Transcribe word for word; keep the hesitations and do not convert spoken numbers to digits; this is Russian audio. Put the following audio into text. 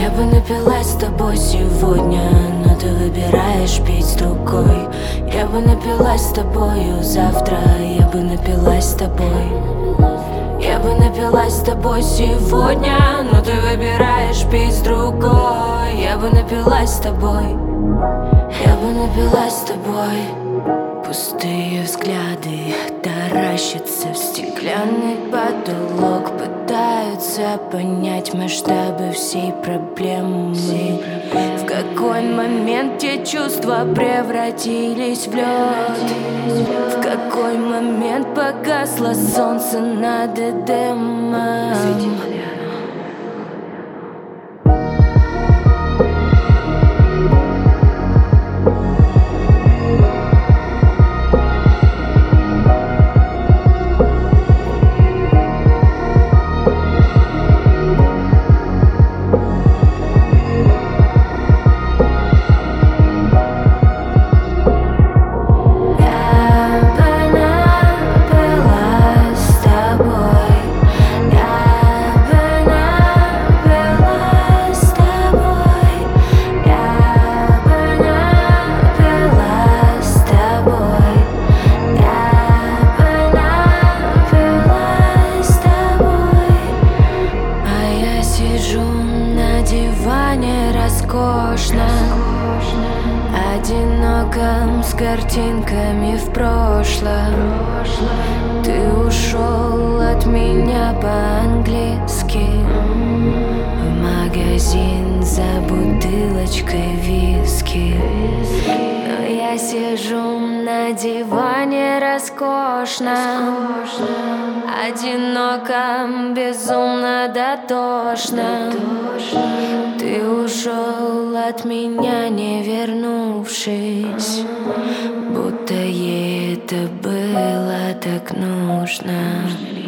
Я бы напилась с тобой сегодня, но ты выбираешь пить с другой. Я бы напилась с тобою завтра, я бы напилась с тобой. Я бы напилась с тобой сегодня, но ты выбираешь пить с другой. Я бы напилась с тобой, я бы напилась с тобой. Пустые взгляды таращатся в стеклянный потолок, пытаются понять масштабы всей проблемы. В какой момент те чувства превратились в лед? В какой момент погасло солнце над Эдемом? Роскошно, одиноком, с картинками в прошлом. Ты ушел от меня по-английски в магазин за бутылочкой виски. Но я сижу на диване роскошно, одиноком, безумно дотошно. Ты ушел от меня, не вернувшись, будто ей это было так нужно.